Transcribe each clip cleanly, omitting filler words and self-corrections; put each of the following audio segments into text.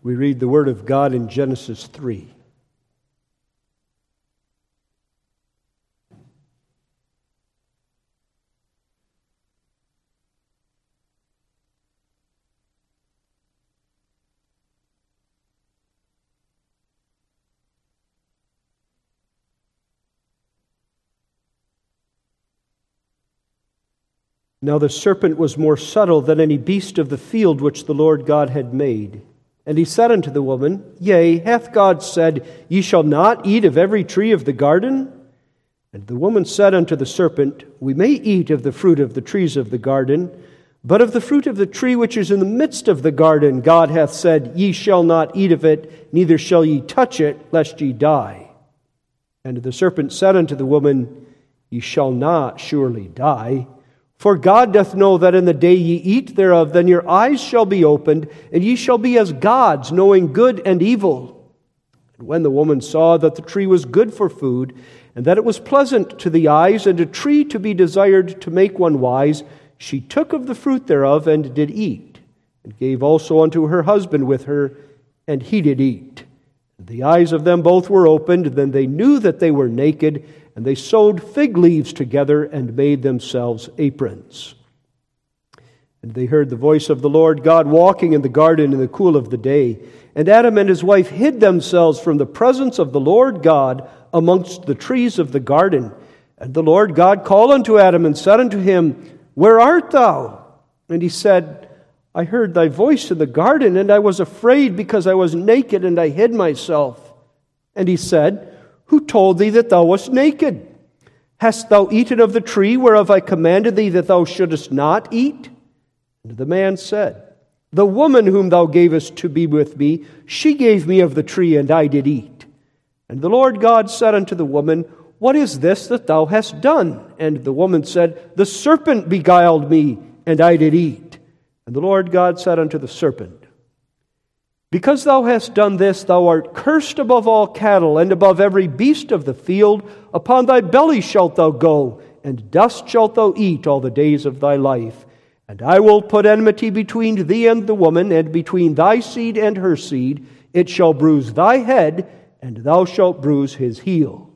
We read the Word of God in Genesis 3. Now the serpent was more subtle than any beast of the field which the Lord God had made. And he said unto the woman, Yea, hath God said, Ye shall not eat of every tree of the garden? And the woman said unto the serpent, We may eat of the fruit of the trees of the garden, but of the fruit of the tree which is in the midst of the garden, God hath said, Ye shall not eat of it, neither shall ye touch it, lest ye die. And the serpent said unto the woman, Ye shall not surely die. For God doth know that in the day ye eat thereof, then your eyes shall be opened, and ye shall be as gods, knowing good and evil. And when the woman saw that the tree was good for food, and that it was pleasant to the eyes, and a tree to be desired to make one wise, she took of the fruit thereof, and did eat, and gave also unto her husband with her, and he did eat. And the eyes of them both were opened, then they knew that they were naked, and they sewed fig leaves together and made themselves aprons. And they heard the voice of the Lord God walking in the garden in the cool of the day. And Adam and his wife hid themselves from the presence of the Lord God amongst the trees of the garden. And the Lord God called unto Adam and said unto him, Where art thou? And he said, I heard thy voice in the garden, and I was afraid because I was naked, and I hid myself. And he said, Who told thee that thou wast naked? Hast thou eaten of the tree whereof I commanded thee that thou shouldest not eat? And the man said, The woman whom thou gavest to be with me, she gave me of the tree, and I did eat. And the Lord God said unto the woman, What is this that thou hast done? And the woman said, The serpent beguiled me, and I did eat. And the Lord God said unto the serpent, Because thou hast done this, thou art cursed above all cattle, and above every beast of the field. Upon thy belly shalt thou go, and dust shalt thou eat all the days of thy life. And I will put enmity between thee and the woman, and between thy seed and her seed. It shall bruise thy head, and thou shalt bruise his heel.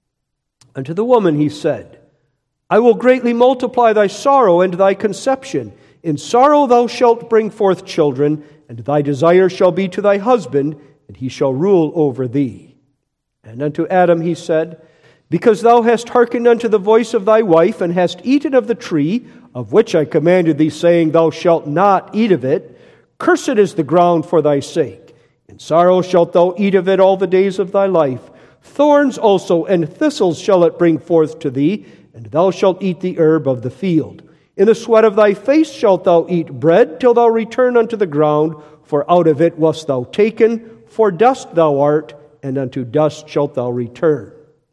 Unto the woman he said, I will greatly multiply thy sorrow and thy conception. In sorrow thou shalt bring forth children, and thy desire shall be to thy husband, and he shall rule over thee. And unto Adam he said, Because thou hast hearkened unto the voice of thy wife, and hast eaten of the tree, of which I commanded thee, saying, Thou shalt not eat of it, cursed is the ground for thy sake. In sorrow shalt thou eat of it all the days of thy life. Thorns also and thistles shall it bring forth to thee, and thou shalt eat the herb of the field. In the sweat of thy face shalt thou eat bread, till thou return unto the ground, for out of it wast thou taken, for dust thou art, and unto dust shalt thou return.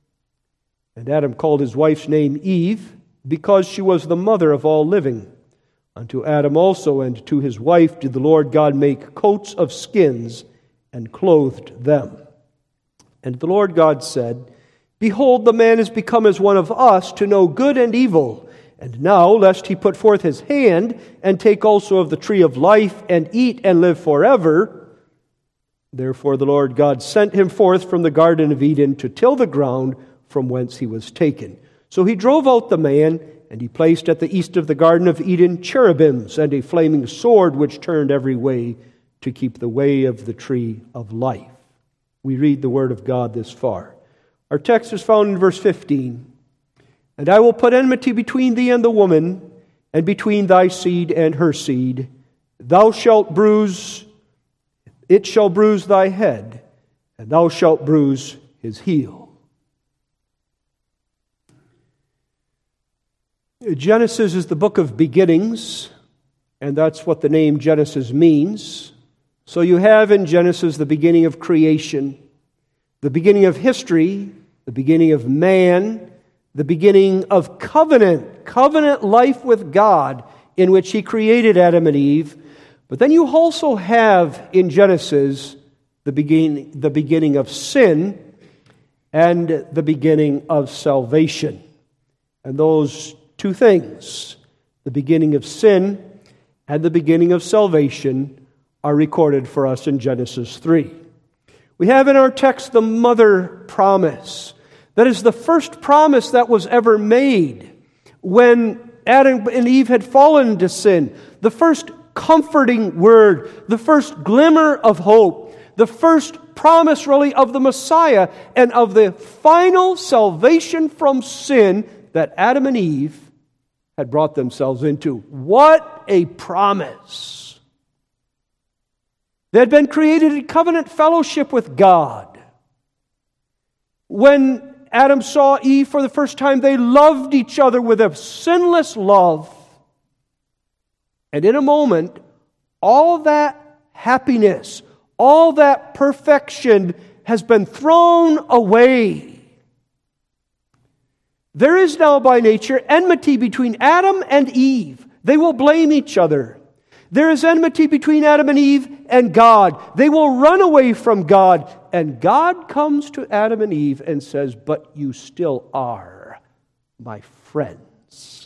And Adam called his wife's name Eve, because she was the mother of all living. Unto Adam also and to his wife did the Lord God make coats of skins, and clothed them. And the Lord God said, Behold, the man is become as one of us, to know good and evil. And now, lest he put forth his hand, and take also of the tree of life, and eat and live forever. Therefore the Lord God sent him forth from the Garden of Eden to till the ground from whence he was taken. So he drove out the man, and he placed at the east of the Garden of Eden cherubims, and a flaming sword which turned every way, to keep the way of the tree of life. We read the word of God this far. Our text is found in verse 15. And I will put enmity between thee and the woman, and between thy seed and her seed. It shall bruise thy head, and thou shalt bruise his heel. Genesis is the book of beginnings, and that's what the name Genesis means. So you have in Genesis the beginning of creation, the beginning of history, the beginning of man, the beginning of covenant life with God, in which He created Adam and Eve. But then you also have in Genesis the beginning of sin and the beginning of salvation. And those two things, the beginning of sin and the beginning of salvation, are recorded for us in Genesis 3. We have in our text the mother promise. That is the first promise that was ever made when Adam and Eve had fallen into sin. The first comforting word, the first glimmer of hope, the first promise really of the Messiah and of the final salvation from sin that Adam and Eve had brought themselves into. What a promise! They had been created in covenant fellowship with God. When Adam saw Eve for the first time, they loved each other with a sinless love. And in a moment, all that happiness, all that perfection has been thrown away. There is now by nature enmity between Adam and Eve. They will blame each other. There is enmity between Adam and Eve and God. They will run away from God. And God comes to Adam and Eve and says, "But you still are my friends."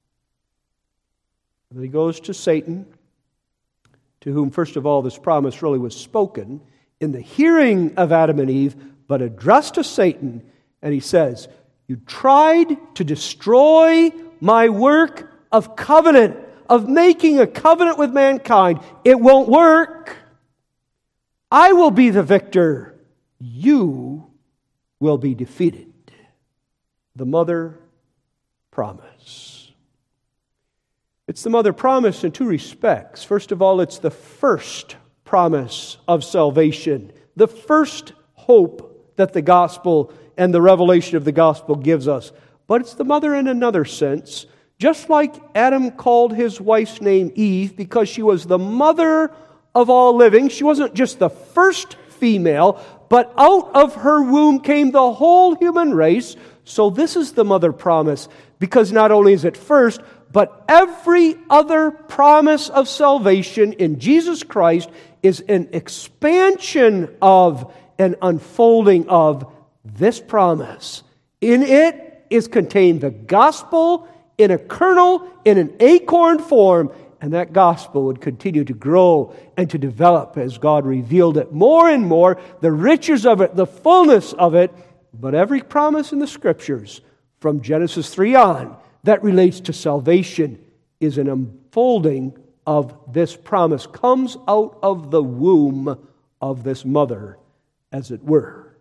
And then he goes to Satan, to whom, first of all, this promise really was spoken in the hearing of Adam and Eve, but addressed to Satan. And he says, "You tried to destroy my work of covenant, of making a covenant with mankind. It won't work. I will be the victor. You will be defeated." The mother promise. It's the mother promise in two respects. First of all, it's the first promise of salvation, the first hope that the gospel and the revelation of the gospel gives us. But it's the mother in another sense. Just like Adam called his wife's name Eve because she was the mother of all living, she wasn't just the first female, but out of her womb came the whole human race. So this is the mother promise, because not only is it first, but every other promise of salvation in Jesus Christ is an expansion of, an unfolding of this promise. In it is contained the gospel in a kernel, in an acorn form, and that gospel would continue to grow and to develop as God revealed it more and more, the riches of it, the fullness of it. But every promise in the Scriptures, from Genesis 3 on, that relates to salvation is an unfolding of this promise, comes out of the womb of this mother, as it were.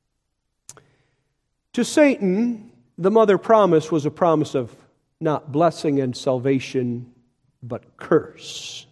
To Satan, the mother promise was a promise of not blessing and salvation, but curse.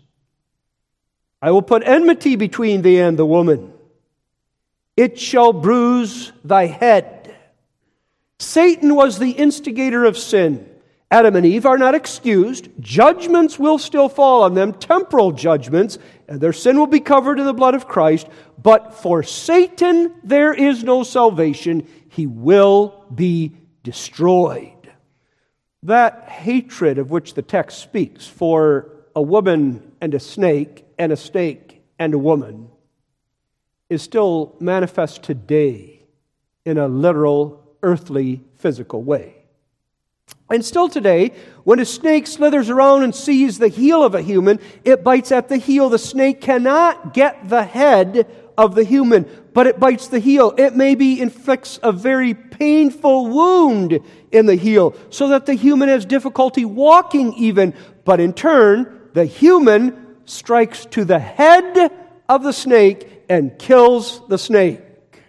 "I will put enmity between thee and the woman. It shall bruise thy head." Satan was the instigator of sin. Adam and Eve are not excused. Judgments will still fall on them, temporal judgments, and their sin will be covered in the blood of Christ. But for Satan, there is no salvation. He will be destroyed. That hatred of which the text speaks for a woman and a snake and a woman is still manifest today in a literal, earthly, physical way. And still today, when a snake slithers around and sees the heel of a human, it bites at the heel. The snake cannot get the head of the human, but it bites the heel. It maybe inflicts a very painful wound in the heel, so that the human has difficulty walking even. But in turn, the human strikes to the head of the snake and kills the snake.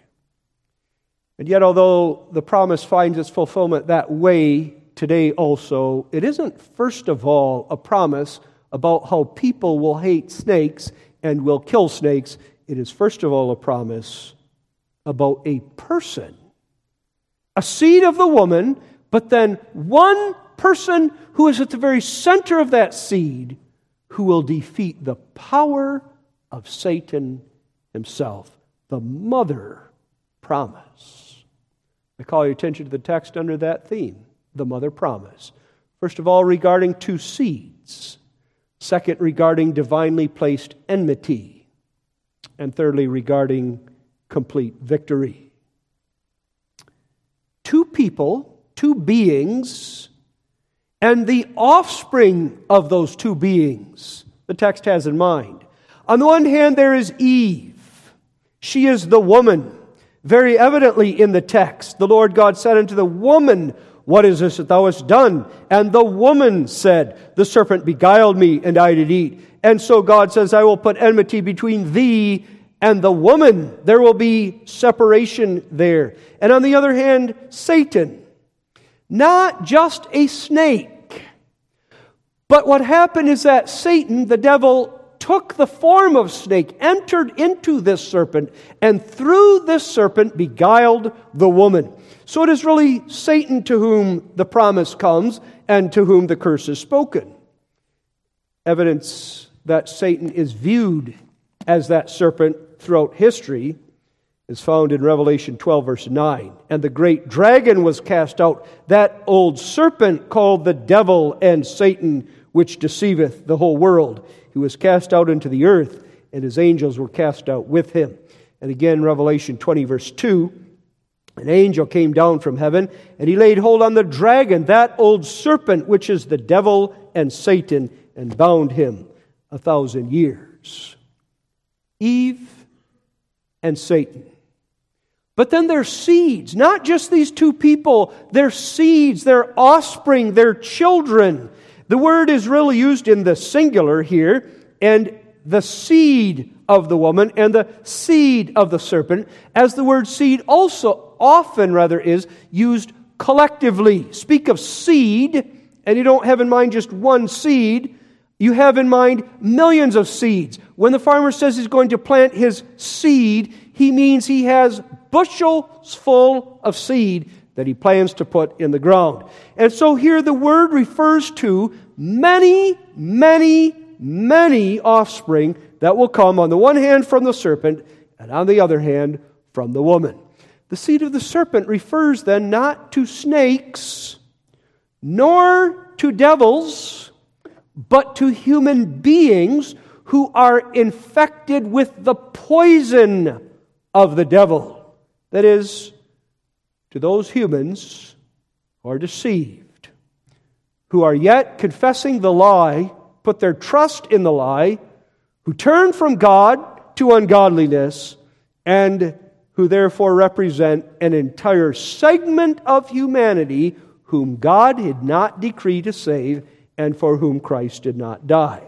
And yet, although the promise finds its fulfillment that way today also, it isn't first of all a promise about how people will hate snakes and will kill snakes. It is first of all a promise about a person, a seed of the woman, but then one person who is at the very center of that seed who will defeat the power of Satan himself, the mother promise. I call your attention to the text under that theme, the mother promise. First of all, regarding two seeds. Second, regarding divinely placed enmity. And thirdly, regarding complete victory. Two people, two beings, and the offspring of those two beings, the text has in mind. On the one hand, there is Eve. She is the woman. Very evidently in the text, the Lord God said unto the woman, What is this that thou hast done? And the woman said, The serpent beguiled me, and I did eat. And so God says, I will put enmity between thee and the woman. There will be separation there. And on the other hand, Satan. Not just a snake. But what happened is that Satan, the devil, took the form of snake, entered into this serpent, and through this serpent beguiled the woman. So it is really Satan to whom the promise comes and to whom the curse is spoken. Evidence that Satan is viewed as that serpent throughout history is found in Revelation 12, verse 9. And the great dragon was cast out, that old serpent called the devil and Satan, which deceiveth the whole world. He was cast out into the earth, and his angels were cast out with him. And again, Revelation 20, verse 2, an angel came down from heaven, and he laid hold on the dragon, that old serpent, which is the devil and Satan, and bound him 1,000 years. Eve and Satan. But then their seeds, not just these two people, their seeds, their offspring, their children. The word is really used in the singular here, and the seed of the woman and the seed of the serpent, as the word seed also often is used collectively. Speak of seed, and you don't have in mind just one seed, you have in mind millions of seeds. When the farmer says he's going to plant his seed, he means he has bushels full of seed that he plans to put in the ground. And so here the word refers to many, many, many offspring that will come on the one hand from the serpent and on the other hand from the woman. The seed of the serpent refers then not to snakes nor to devils, but to human beings who are infected with the poison of the devil. That is, to those humans who are deceived, who are yet confessing the lie, put their trust in the lie, who turn from God to ungodliness, and who therefore represent an entire segment of humanity whom God had not decreed to save and for whom Christ did not die.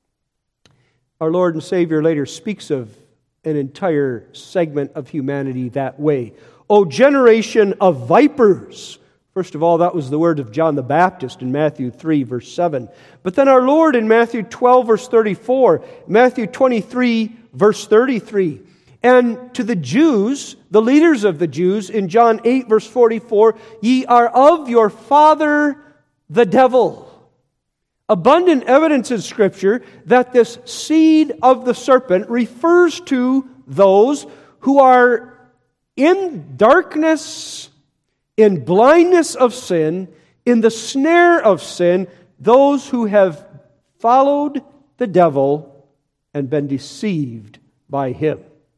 Our Lord and Savior later speaks of an entire segment of humanity that way. O generation of vipers! First of all, that was the word of John the Baptist in Matthew 3, verse 7. But then our Lord in Matthew 12, verse 34, Matthew 23, verse 33. And to the Jews, the leaders of the Jews, in John 8, verse 44, ye are of your father the devil. Abundant evidence in Scripture that this seed of the serpent refers to those who are in darkness, in blindness of sin, in the snare of sin, those who have followed the devil and been deceived by him.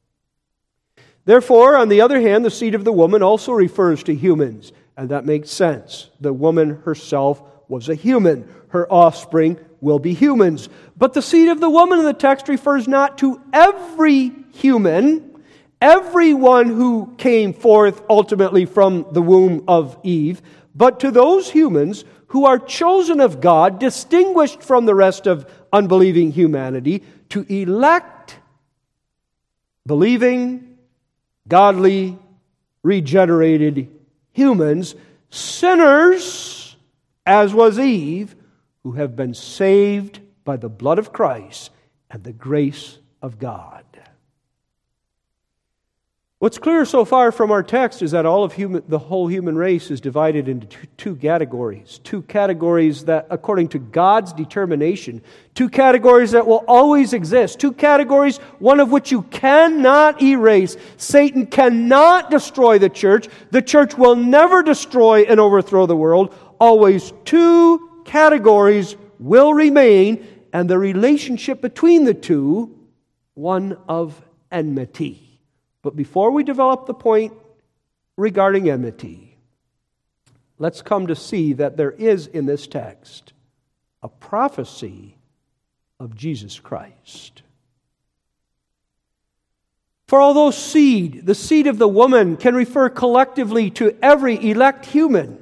Therefore, on the other hand, the seed of the woman also refers to humans, and that makes sense. The woman herself was a human. Her offspring will be humans. But the seed of the woman in the text refers not to every human, everyone who came forth ultimately from the womb of Eve, but to those humans who are chosen of God, distinguished from the rest of unbelieving humanity, to elect believing, godly, regenerated humans, sinners, as was Eve, who have been saved by the blood of Christ and the grace of God. What's clear so far from our text is that the whole human race is divided into two categories. Two categories that, according to God's determination, two categories that will always exist. Two categories, one of which you cannot erase. Satan cannot destroy the church. The church will never destroy and overthrow the world. Always two categories will remain, and the relationship between the two, one of enmity. But before we develop the point regarding enmity, let's come to see that there is in this text a prophecy of Jesus Christ. For although seed, the seed of the woman, can refer collectively to every elect human,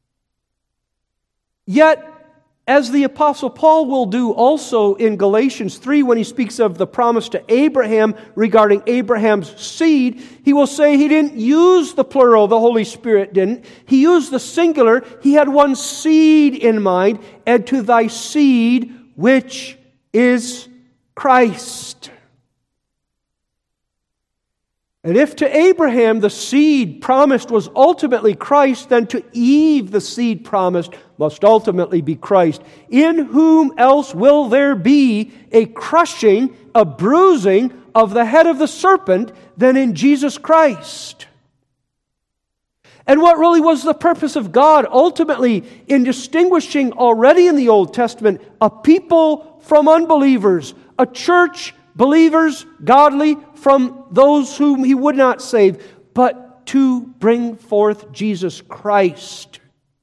yet, as the Apostle Paul will do also in Galatians 3 when he speaks of the promise to Abraham regarding Abraham's seed, he will say he didn't use the plural, the Holy Spirit didn't. He used the singular. He had one seed in mind, and to thy seed, which is Christ. And if to Abraham the seed promised was ultimately Christ, then to Eve the seed promised must ultimately be Christ. In whom else will there be a crushing, a bruising of the head of the serpent than in Jesus Christ? And what really was the purpose of God ultimately in distinguishing already in the Old Testament a people from unbelievers, a church, believers, godly, from those whom He would not save, but to bring forth Jesus Christ.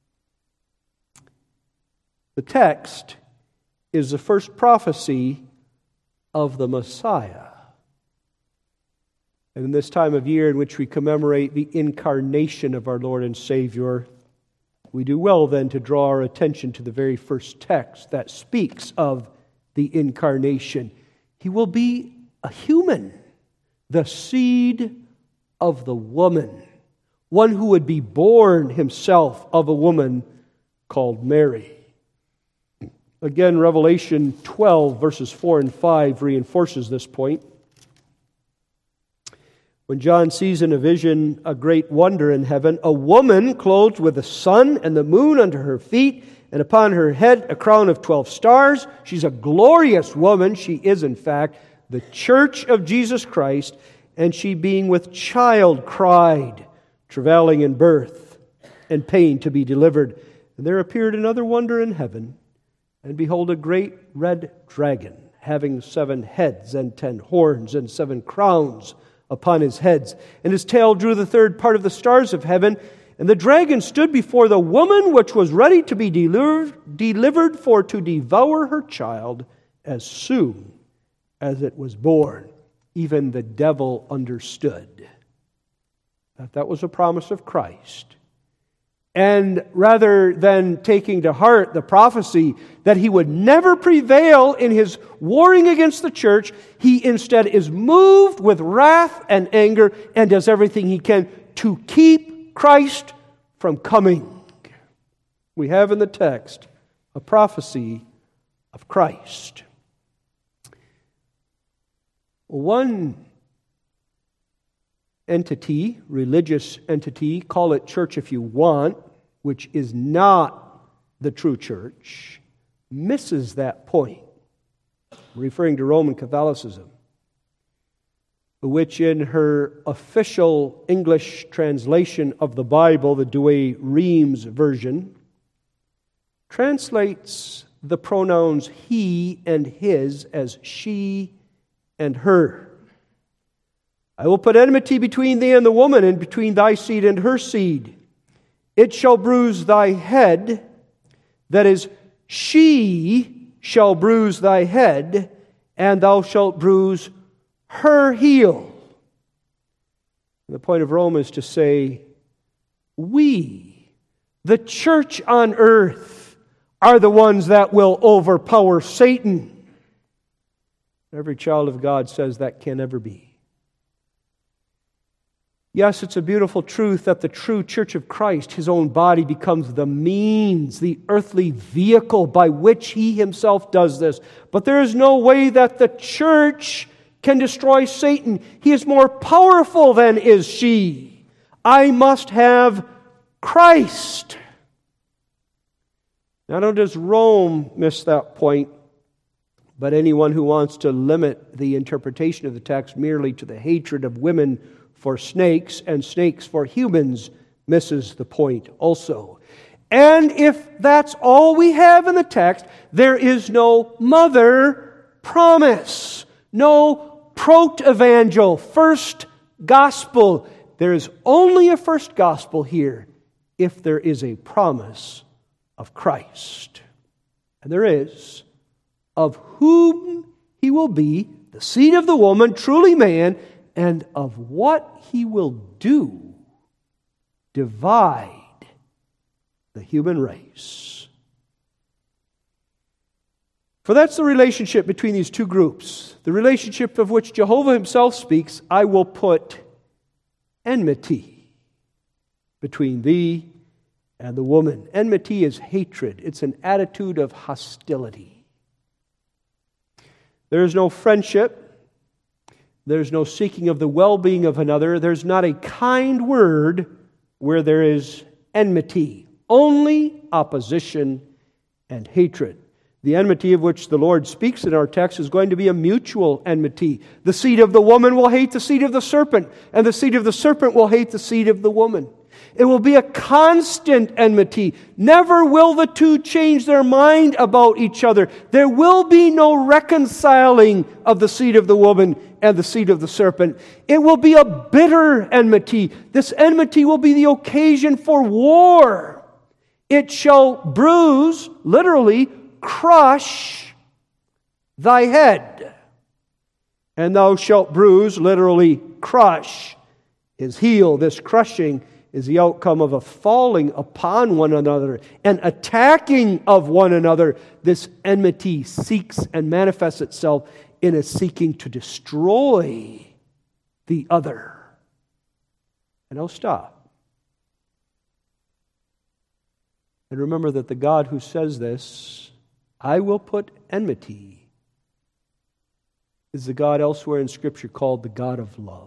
The text is the first prophecy of the Messiah. And in this time of year in which we commemorate the incarnation of our Lord and Savior, we do well then to draw our attention to the very first text that speaks of the incarnation. He will be a human, the seed of the woman, one who would be born himself of a woman called Mary. Again, Revelation 12, verses 4 and 5 reinforces this point. When John sees in a vision a great wonder in heaven, a woman clothed with the sun and the moon under her feet, and upon her head a crown of 12 stars. She's a glorious woman. She is, in fact, the church of Jesus Christ, and she, being with child, cried, travailing in birth and pain to be delivered. And there appeared another wonder in heaven, and behold, a great red dragon, having 7 heads and 10 horns and 7 crowns upon his heads. And his tail drew the third part of the stars of heaven. And the dragon stood before the woman which was ready to be delivered for to devour her child as soon as it was born. Even the devil understood that was a promise of Christ. And rather than taking to heart the prophecy that he would never prevail in his warring against the church, he instead is moved with wrath and anger and does everything he can to keep Christ from coming. We have in the text a prophecy of Christ. One entity, religious entity, call it church if you want, which is not the true church, misses that point. I'm referring to Roman Catholicism, which in her official English translation of the Bible, the Douay-Rheims version, translates the pronouns he and his as she and her. I will put enmity between thee and the woman, and between thy seed and her seed. It shall bruise thy head, that is, she shall bruise thy head, and thou shalt bruise her heel. The point of Rome is to say, we, the church on earth, are the ones that will overpower Satan. Every child of God says that can never be. Yes, it's a beautiful truth that the true church of Christ, His own body, becomes the means, the earthly vehicle by which He Himself does this. But there is no way that the church can destroy Satan. He is more powerful than is she. I must have Christ. Not only does Rome miss that point, but anyone who wants to limit the interpretation of the text merely to the hatred of women for snakes and snakes for humans misses the point also. And if that's all we have in the text, there is no mother promise, no proto-evangel, first gospel. There is only a first gospel here if there is a promise of Christ. And there is, of whom He will be the seed of the woman, truly man, and of what He will do, divide the human race. For that's the relationship between these two groups. The relationship of which Jehovah Himself speaks, I will put enmity between thee and the woman. Enmity is hatred. It's an attitude of hostility. There is no friendship. There's no seeking of the well-being of another. There's not a kind word where there is enmity. Only opposition and hatred. The enmity of which the Lord speaks in our text is going to be a mutual enmity. The seed of the woman will hate the seed of the serpent, and the seed of the serpent will hate the seed of the woman. It will be a constant enmity. Never will the two change their mind about each other. There will be no reconciling of the seed of the woman and the seed of the serpent. It will be a bitter enmity. This enmity will be the occasion for war. It shall bruise, literally, crush thy head. And thou shalt bruise, literally crush his heel. This crushing is the outcome of a falling upon one another and attacking of one another. This enmity seeks and manifests itself in a seeking to destroy the other. And I'll stop. And remember that the God who says this, I will put enmity, is the God elsewhere in Scripture called the God of love.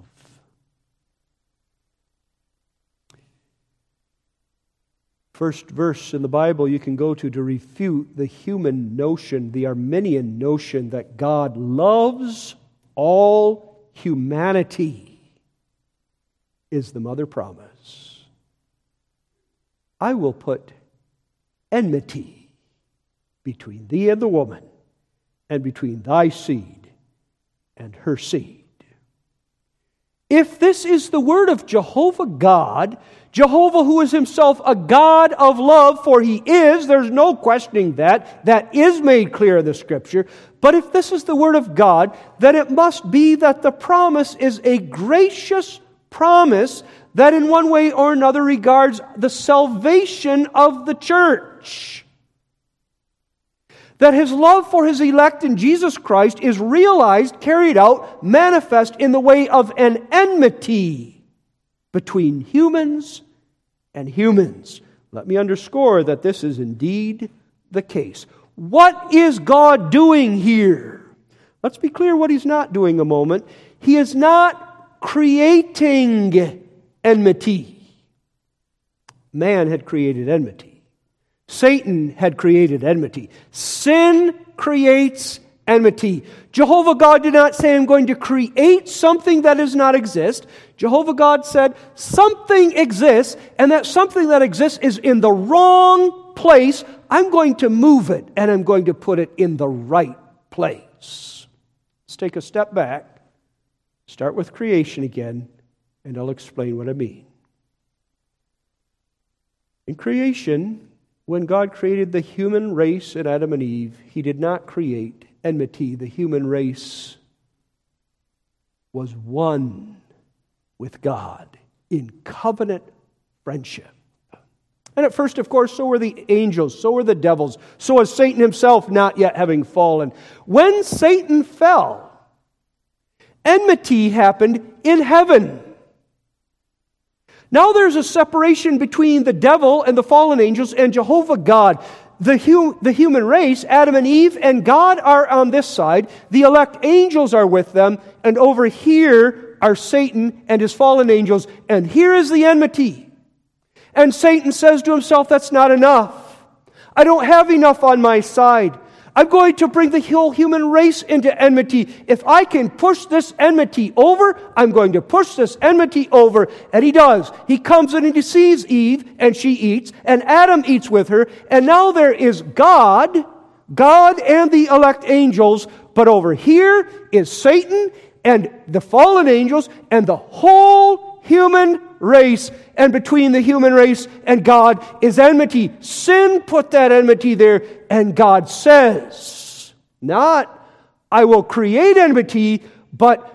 First verse in the Bible you can go to refute the human notion, the Arminian notion that God loves all humanity, is the mother promise. I will put enmity between thee and the woman, and between thy seed and her seed. If this is the word of Jehovah God, Jehovah who is Himself a God of love, for He is, there's no questioning that is made clear in the Scripture. But if this is the word of God, then it must be that the promise is a gracious promise that in one way or another regards the salvation of the church. That His love for His elect in Jesus Christ is realized, carried out, manifest in the way of an enmity between humans and humans. Let me underscore that this is indeed the case. What is God doing here? Let's be clear what He's not doing a moment. He is not creating enmity. Man had created enmity. Satan had created enmity. Sin creates enmity. Jehovah God did not say, I'm going to create something that does not exist. Jehovah God said, something exists, and that something that exists is in the wrong place. I'm going to move it, and I'm going to put it in the right place. Let's take a step back, start with creation again, and I'll explain what I mean. In creation, when God created the human race in Adam and Eve, He did not create enmity. The human race was one with God in covenant friendship. And at first, of course, so were the angels, so were the devils, so was Satan himself, not yet having fallen. When Satan fell, enmity happened in heaven. Now there's a separation between the devil and the fallen angels and Jehovah God. The human race, Adam and Eve, and God are on this side. The elect angels are with them. And over here are Satan and his fallen angels. And here is the enmity. And Satan says to himself, that's not enough. I don't have enough on my side. I'm going to bring the whole human race into enmity. If I can push this enmity over, I'm going to push this enmity over. And he does. He comes and he deceives Eve, and she eats, and Adam eats with her. And now there is God and the elect angels, but over here is Satan and the fallen angels and the whole human race. And between the human race and God is enmity. Sin put that enmity there, and God says, not, I will create enmity, but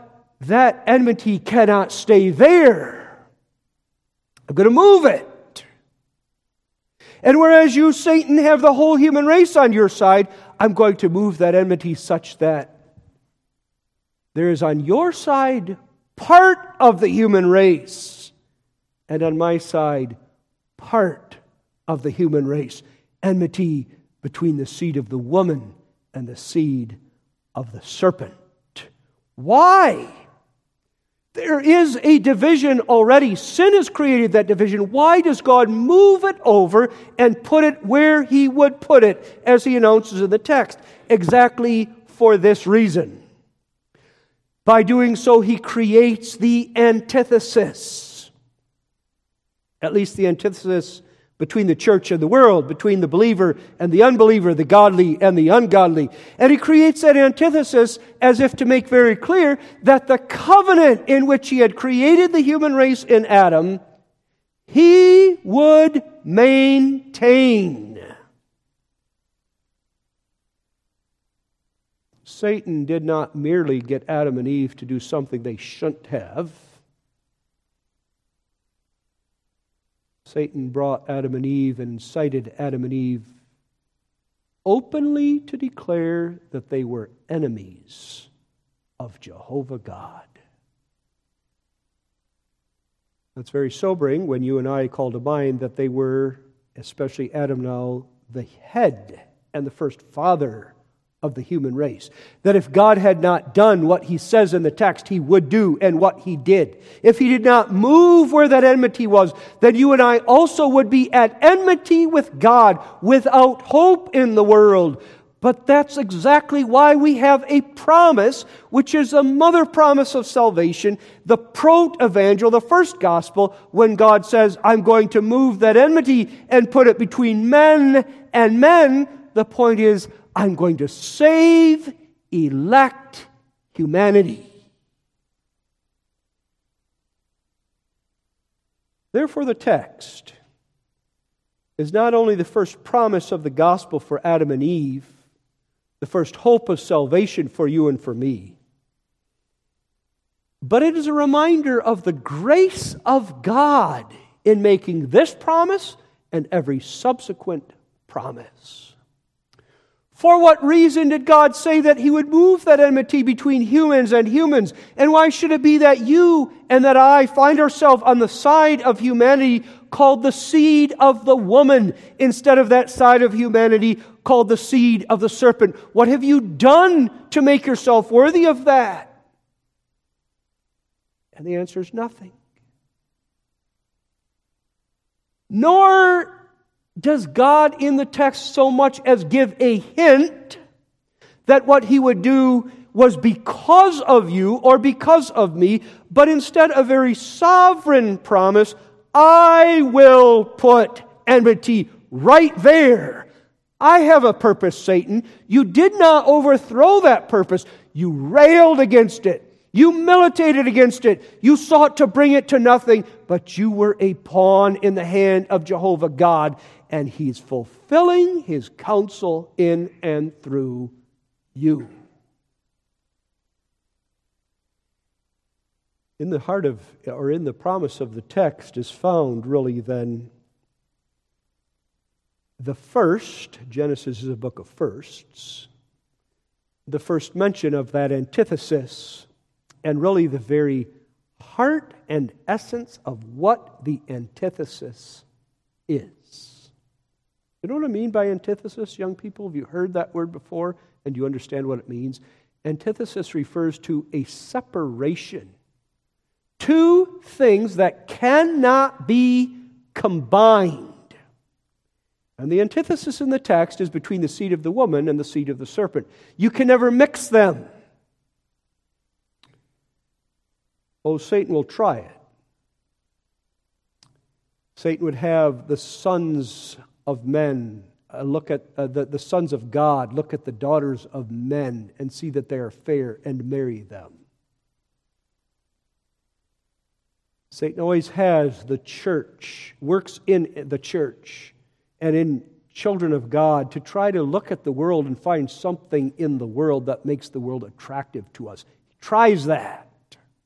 that enmity cannot stay there. I'm going to move it. And whereas you, Satan, have the whole human race on your side, I'm going to move that enmity such that there is on your side part of the human race, and on my side part of the human race. Enmity between the seed of the woman and the seed of the serpent. Why? There is a division already. Sin has created that division. Why does God move it over and put it where He would put it, as He announces in the text? Exactly for this reason. By doing so, He creates the antithesis. At least the antithesis between the church and the world, between the believer and the unbeliever, the godly and the ungodly. And He creates that antithesis as if to make very clear that the covenant in which He had created the human race in Adam, He would maintain. Satan did not merely get Adam and Eve to do something they shouldn't have. Satan brought Adam and Eve and incited Adam and Eve openly to declare that they were enemies of Jehovah God. That's very sobering when you and I call to mind that they were, especially Adam now, the head and the first father of the human race. That if God had not done what He says in the text He would do and what He did, if He did not move where that enmity was, then you and I also would be at enmity with God, without hope in the world. But that's exactly why we have a promise, which is the mother promise of salvation, the proto-evangel, the first gospel, when God says, I'm going to move that enmity and put it between men and men. The point is, I'm going to save, elect humanity. Therefore, the text is not only the first promise of the gospel for Adam and Eve, the first hope of salvation for you and for me, but it is a reminder of the grace of God in making this promise and every subsequent promise. For what reason did God say that He would move that enmity between humans and humans? And why should it be that you and that I find ourselves on the side of humanity called the seed of the woman, instead of that side of humanity called the seed of the serpent? What have you done to make yourself worthy of that? And the answer is nothing. Nor does God in the text so much as give a hint that what He would do was because of you or because of me, but instead a very sovereign promise, I will put enmity right there. I have a purpose, Satan. You did not overthrow that purpose. You railed against it. You militated against it. You sought to bring it to nothing, but you were a pawn in the hand of Jehovah God, and He's fulfilling His counsel in and through you. In the heart of, or in the promise of the text is found really then the first, Genesis is a book of firsts, the first mention of that antithesis, and really the very heart and essence of what the antithesis is. You know what I mean by antithesis, young people? Have you heard that word before and do you understand what it means? Antithesis refers to a separation. Two things that cannot be combined. And the antithesis in the text is between the seed of the woman and the seed of the serpent. You can never mix them. Oh, Satan will try it. Satan would have the sons of men look at the sons of God, look at the daughters of men and see that they are fair and marry them. Satan always has the church, works in the church and in children of God to try to look at the world and find something in the world that makes the world attractive to us. He tries that.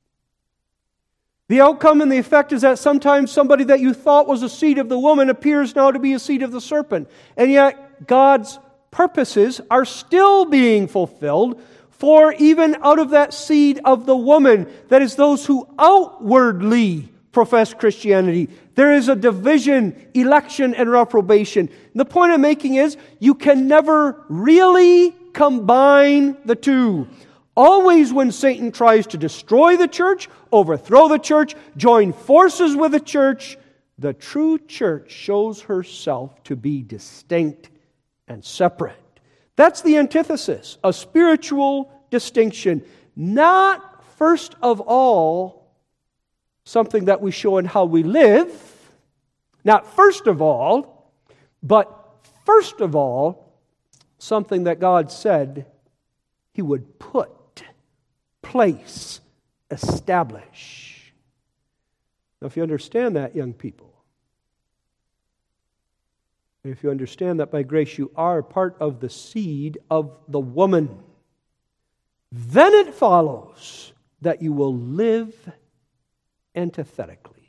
The outcome and the effect is that sometimes somebody that you thought was a seed of the woman appears now to be a seed of the serpent. And yet God's purposes are still being fulfilled, for even out of that seed of the woman, that is those who outwardly profess Christianity, there is a division, election, and reprobation. And the point I'm making is you can never really combine the two. Always when Satan tries to destroy the church, overthrow the church, join forces with the true church shows herself to be distinct and separate. That's the antithesis, a spiritual distinction. Not, first of all, something that we show in how we live. Not first of all, but first of all, something that God said He would put, place, establish. Now, if you understand that, young people, and if you understand that by grace you are part of the seed of the woman, then it follows that you will live antithetically.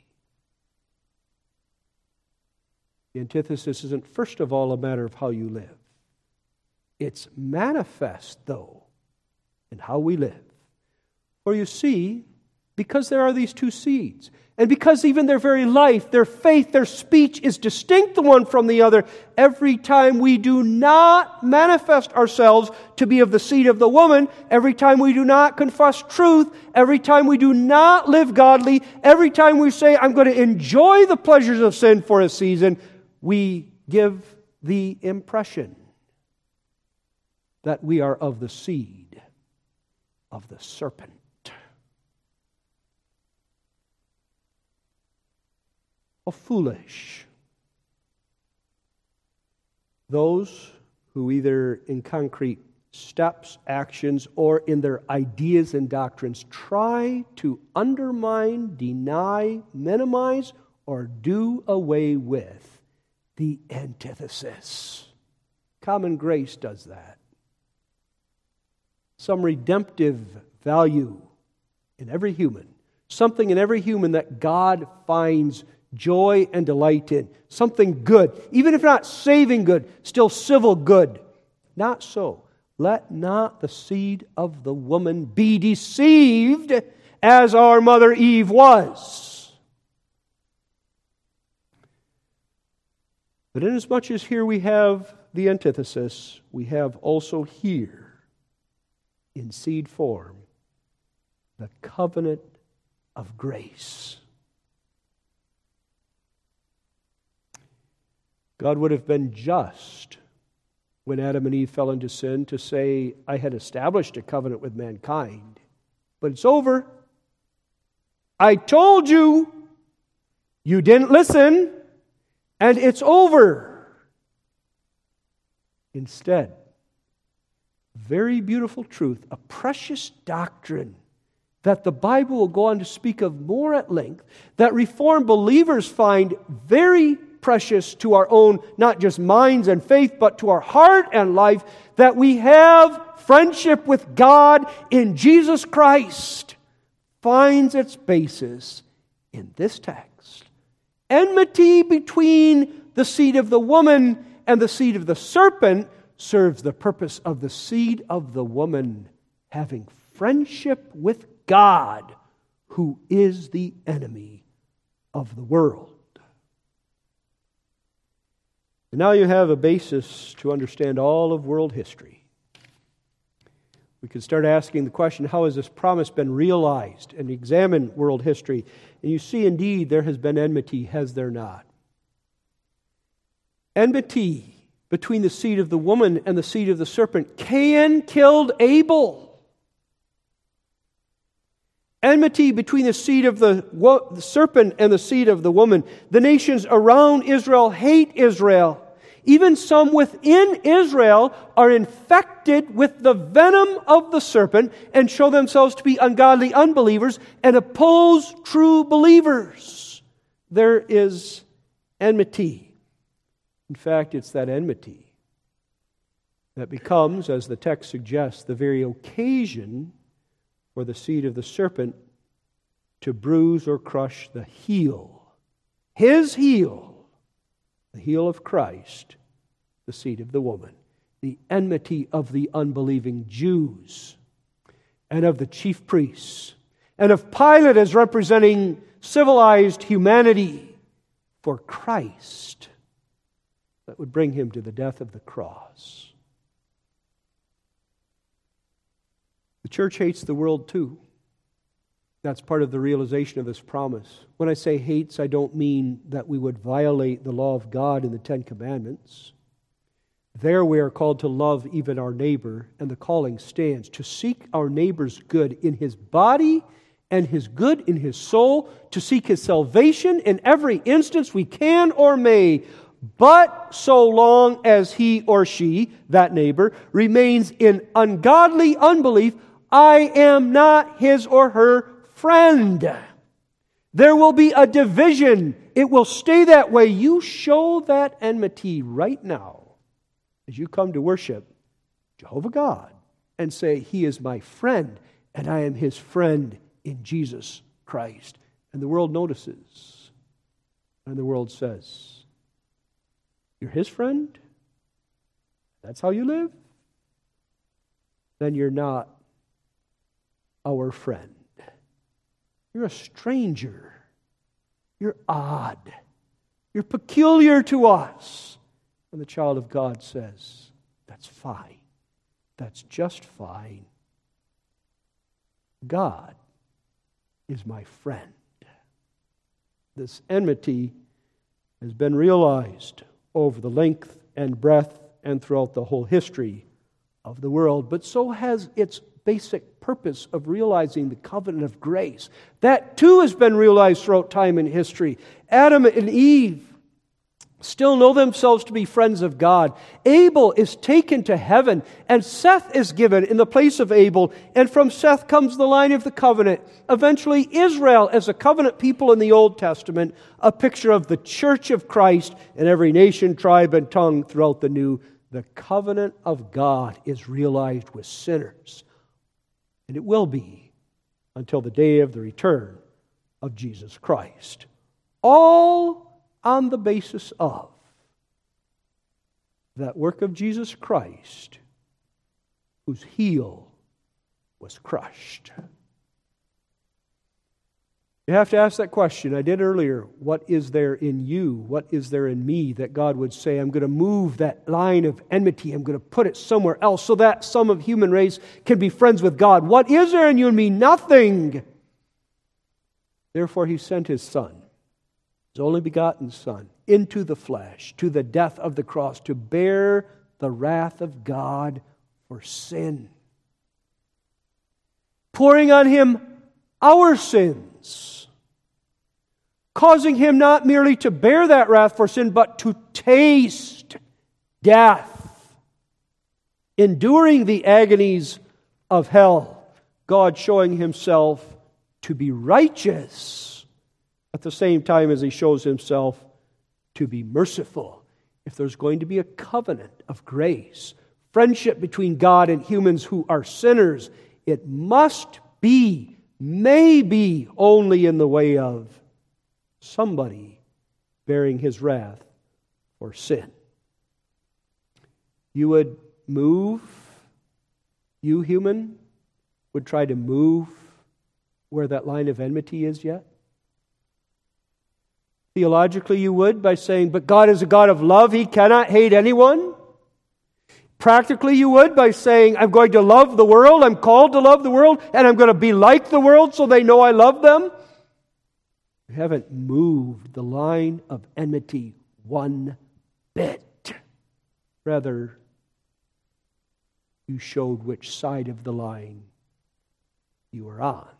The antithesis isn't first of all a matter of how you live. It's manifest, though, in how we live. For you see, because there are these two seeds, and because even their very life, their faith, their speech is distinct the one from the other, every time we do not manifest ourselves to be of the seed of the woman, every time we do not confess truth, every time we do not live godly, every time we say, I'm going to enjoy the pleasures of sin for a season, we give the impression that we are of the seed of the serpent. How foolish those who either in concrete steps, actions, or in their ideas and doctrines try to undermine, deny, minimize, or do away with the antithesis. Common grace does that. Some redemptive value in every human, something in every human that God finds joy and delight in, something good, even if not saving good, still civil good. Not so. Let not the seed of the woman be deceived as our mother Eve was. But inasmuch as here we have the antithesis, we have also here, in seed form, the covenant of grace. God would have been just when Adam and Eve fell into sin to say, I had established a covenant with mankind, but it's over. I told you, you didn't listen, and it's over. Instead, very beautiful truth, a precious doctrine that the Bible will go on to speak of more at length, that Reformed believers find very precious to our own, not just minds and faith, but to our heart and life, that we have friendship with God in Jesus Christ, finds its basis in this text. Enmity between the seed of the woman and the seed of the serpent serves the purpose of the seed of the woman having friendship with God, who is the enemy of the world. And now you have a basis to understand all of world history. We could start asking the question, how has this promise been realized? And examine world history. And you see, indeed, there has been enmity, has there not? Enmity between the seed of the woman and the seed of the serpent. Cain killed Abel. Enmity between the seed of the serpent and the seed of the woman. The nations around Israel hate Israel. Even some within Israel are infected with the venom of the serpent and show themselves to be ungodly unbelievers and oppose true believers. There is enmity. In fact, it's that enmity that becomes, as the text suggests, the very occasion for the seed of the serpent to bruise or crush the heel, his heel, the heel of Christ, the seed of the woman, the enmity of the unbelieving Jews and of the chief priests, and of Pilate as representing civilized humanity for Christ that would bring him to the death of the cross. The church hates the world too. That's part of the realization of this promise. When I say hates, I don't mean that we would violate the law of God in the Ten Commandments. There we are called to love even our neighbor, and the calling stands to seek our neighbor's good in his body and his good in his soul, to seek his salvation in every instance we can or may, but so long as he or she, that neighbor, remains in ungodly unbelief, I am not his or her friend. There will be a division. It will stay that way. You show that enmity right now as you come to worship Jehovah God and say, He is my friend and I am His friend in Jesus Christ. And the world notices. And the world says, you're His friend? That's how you live? Then you're not our friend. You're a stranger. You're odd. You're peculiar to us. And the child of God says, that's fine. That's just fine. God is my friend. This enmity has been realized over the length and breadth and throughout the whole history of the world, but so has its basic purpose of realizing the covenant of grace. That too has been realized throughout time and history. Adam and Eve still know themselves to be friends of God. Abel is taken to heaven, and Seth is given in the place of Abel, and from Seth comes the line of the covenant. Eventually, Israel as a covenant people in the Old Testament, a picture of the church of Christ in every nation, tribe, and tongue throughout the New. The covenant of God is realized with sinners, and it will be until the day of the return of Jesus Christ. All on the basis of that work of Jesus Christ, whose heel was crushed. You have to ask that question. I did earlier. What is there in you? What is there in me that God would say, I'm going to move that line of enmity. I'm going to put it somewhere else so that some of human race can be friends with God. What is there in you and me? Nothing. Therefore, He sent His Son, His only begotten Son, into the flesh, to the death of the cross, to bear the wrath of God for sin. Pouring on Him our sins, causing Him not merely to bear that wrath for sin, but to taste death, enduring the agonies of hell. God showing Himself to be righteous at the same time as He shows Himself to be merciful. If there's going to be a covenant of grace, friendship between God and humans who are sinners, it must be, may be, only in the way of somebody bearing His wrath for sin. You would move, you human, would try to move where that line of enmity is yet? Theologically, you would by saying, but God is a God of love. He cannot hate anyone. Practically, you would by saying, I'm going to love the world. I'm called to love the world, and I'm going to be like the world so they know I love them. You haven't moved the line of enmity one bit. Rather, you showed which side of the line you were on.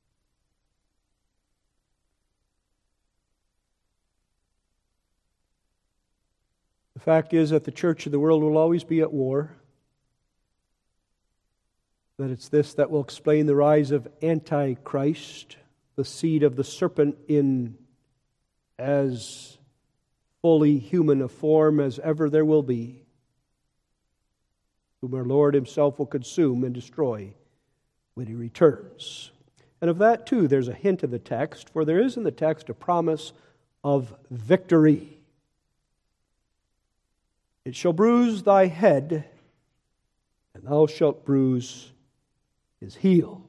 The fact is that the church of the world will always be at war. That it's this that will explain the rise of Antichrist, the seed of the serpent in as fully human a form as ever there will be, whom our Lord Himself will consume and destroy when He returns. And of that, too, there's a hint in the text, for there is in the text a promise of victory. It shall bruise thy head, and thou shalt bruise his heel.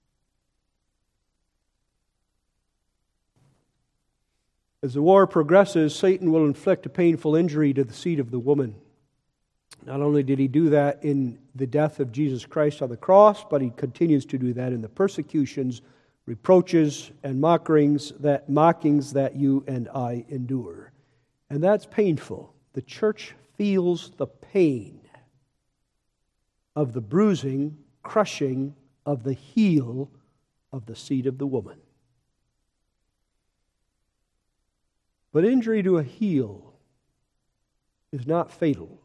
As the war progresses, Satan will inflict a painful injury to the seed of the woman. Not only did he do that in the death of Jesus Christ on the cross, but he continues to do that in the persecutions, reproaches, and mockings that you and I endure. And that's painful. The church feels the pain of the bruising, crushing of the heel of the seed of the woman. But injury to a heel is not fatal.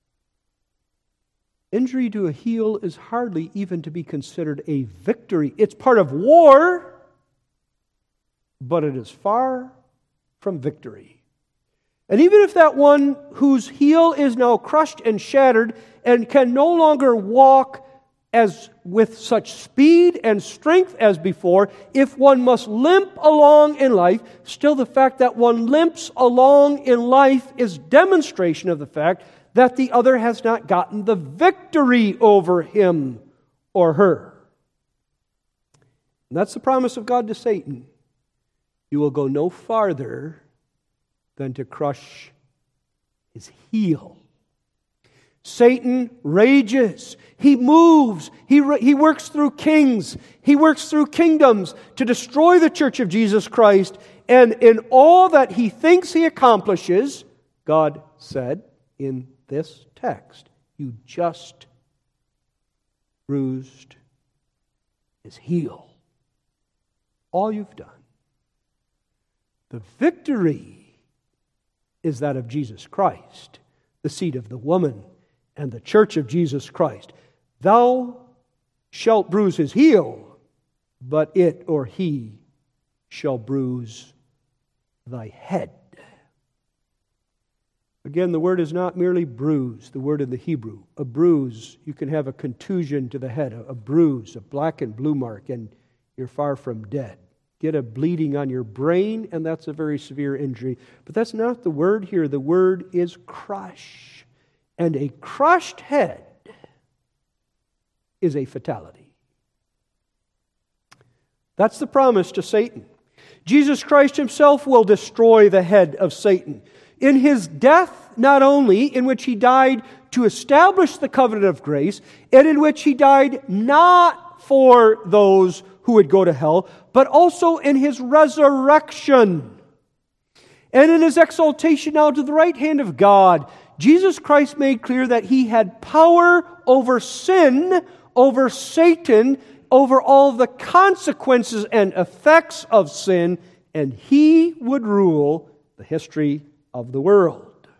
Injury to a heel is hardly even to be considered a victory. It's part of war, but it is far from victory. And even if that one whose heel is now crushed and shattered and can no longer walk as with such speed and strength as before, if one must limp along in life, still the fact that one limps along in life is demonstration of the fact that the other has not gotten the victory over him or her. And that's the promise of God to Satan. You will go no farther than to crush his heel. Satan rages. He moves. He works through kings. He works through kingdoms to destroy the church of Jesus Christ. And in all that he thinks he accomplishes, God said in this text, you just bruised his heel. All you've done. The victory is that of Jesus Christ, the seed of the woman, and the church of Jesus Christ. Thou shalt bruise his heel, but it or he shall bruise thy head. Again, the word is not merely bruise, the word in the Hebrew. A bruise, you can have a contusion to the head, a bruise, a black and blue mark, and you're far from dead. Get a bleeding on your brain, and that's a very severe injury. But that's not the word here. The word is crush. And a crushed head is a fatality. That's the promise to Satan. Jesus Christ himself will destroy the head of Satan. In his death, not only, in which he died to establish the covenant of grace, and in which he died not for those who would go to hell, but also in his resurrection. And in his exaltation now to the right hand of God, Jesus Christ made clear that he had power over sin, over Satan, over all the consequences and effects of sin, and he would rule the history of the world.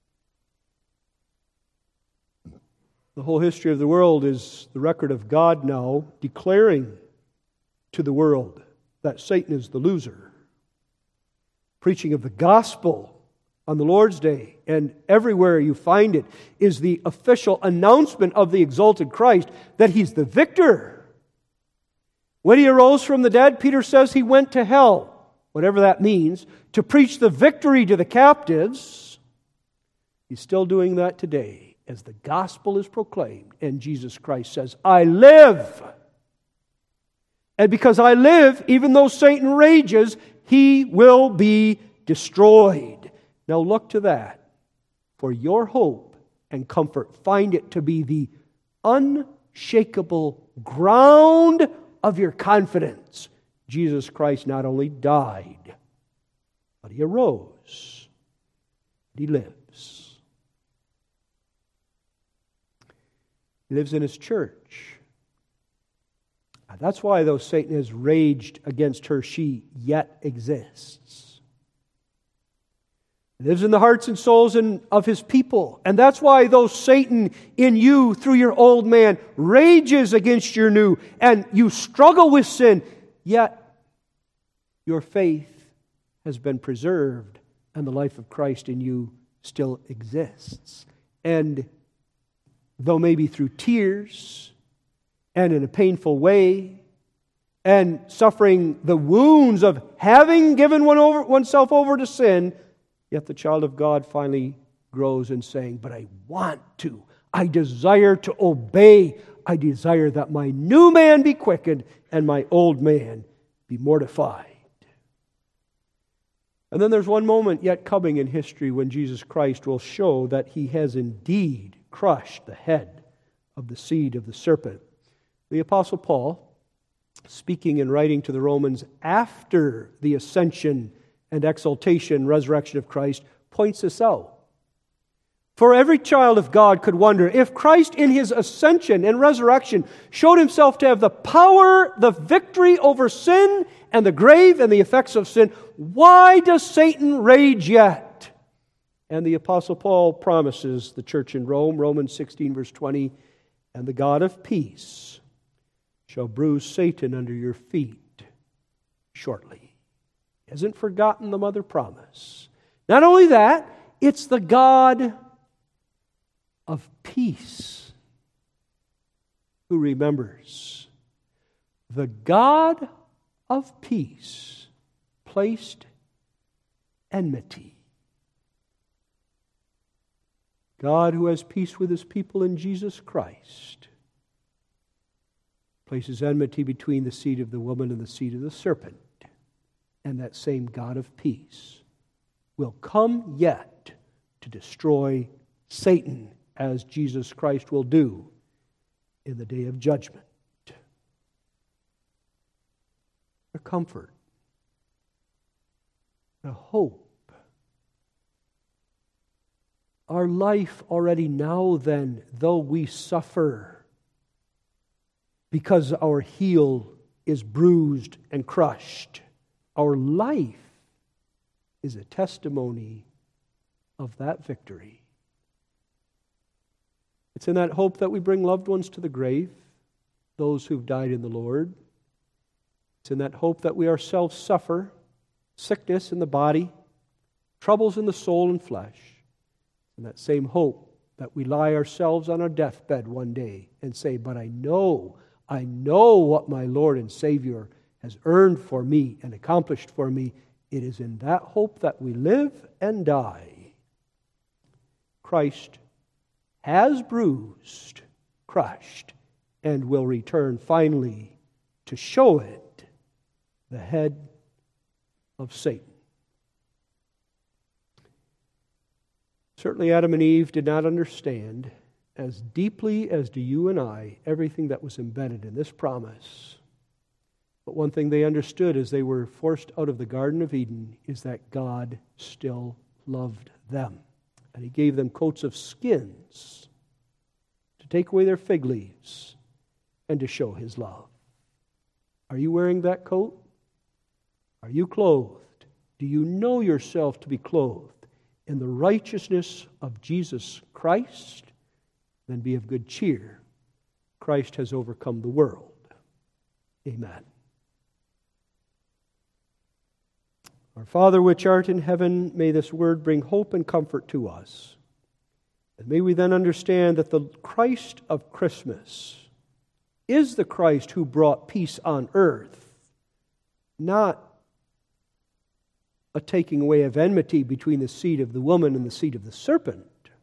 The whole history of the world is the record of God now declaring to the world that Satan is the loser. Preaching of the gospel on the Lord's Day, and everywhere you find it, is the official announcement of the exalted Christ that he's the victor. When he arose from the dead, Peter says he went to hell, whatever that means, to preach the victory to the captives. He's still doing that today as the gospel is proclaimed, and Jesus Christ says, I live. And because I live, even though Satan rages, he will be destroyed. Now look to that for your hope and comfort. Find it to be the unshakable ground of your confidence. Jesus Christ not only died, but he arose. He lives. He lives in his church. That's why, though Satan has raged against her, she yet exists. He lives in the hearts and souls of his people. And that's why, though Satan in you, through your old man, rages against your new, and you struggle with sin, yet your faith has been preserved, and the life of Christ in you still exists. And though maybe through tears, and in a painful way, and suffering the wounds of having given oneself over to sin, yet the child of God finally grows in saying, but I want to. I desire to obey. I desire that my new man be quickened and my old man be mortified. And then there's one moment yet coming in history when Jesus Christ will show that He has indeed crushed the head of the seed of the serpent. The Apostle Paul, speaking and writing to the Romans after the ascension and exaltation, resurrection of Christ, points this out. For every child of God could wonder, if Christ in His ascension and resurrection showed Himself to have the power, the victory over sin and the grave and the effects of sin, why does Satan rage yet? And the Apostle Paul promises the church in Rome, Romans 16 verse 20, and the God of peace shall bruise Satan under your feet shortly. He hasn't forgotten the mother promise. Not only that, it's the God of peace who remembers. The God of peace placed enmity. God who has peace with His people in Jesus Christ places enmity between the seed of the woman and the seed of the serpent. And that same God of peace will come yet to destroy Satan, as Jesus Christ will do in the day of judgment. A comfort, a hope. Our life already now then, though we suffer because our heel is bruised and crushed, our life is a testimony of that victory. It's in that hope that we bring loved ones to the grave, those who've died in the Lord. It's in that hope that we ourselves suffer sickness in the body, troubles in the soul and flesh. In that same hope that we lie ourselves on our deathbed one day and say, but I know what my Lord and Savior has earned for me and accomplished for me. It is in that hope that we live and die. Christ has bruised, crushed, and will return finally to show it the head of Satan. Certainly Adam and Eve did not understand as deeply as do you and I everything that was embedded in this promise. But one thing they understood as they were forced out of the Garden of Eden is that God still loved them. And He gave them coats of skins to take away their fig leaves and to show His love. Are you wearing that coat? Are you clothed? Do you know yourself to be clothed in the righteousness of Jesus Christ? Then be of good cheer. Christ has overcome the world. Amen. Our Father which art in heaven, may this word bring hope and comfort to us. And may we then understand that the Christ of Christmas is the Christ who brought peace on earth, not a taking away of enmity between the seed of the woman and the seed of the serpent,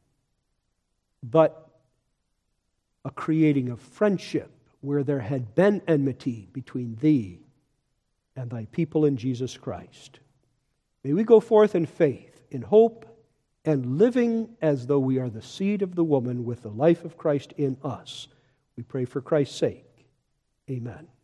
but a creating of friendship where there had been enmity between thee and thy people in Jesus Christ. May we go forth in faith, in hope, and living as though we are the seed of the woman with the life of Christ in us. We pray for Christ's sake. Amen.